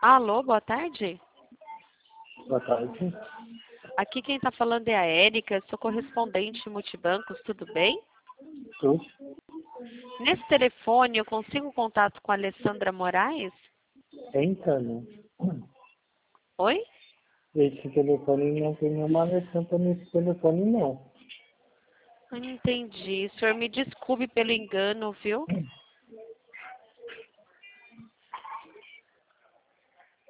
Alô, boa tarde. Boa tarde. Aqui quem está falando é a Érica, sou correspondente multibancos, tudo bem? Tudo? Nesse telefone eu consigo contato com a Alessandra Moraes? Então, Oi? esse telefone não tem nenhuma Alessandra nesse telefone, não. Não entendi. O senhor me desculpe pelo engano, viu?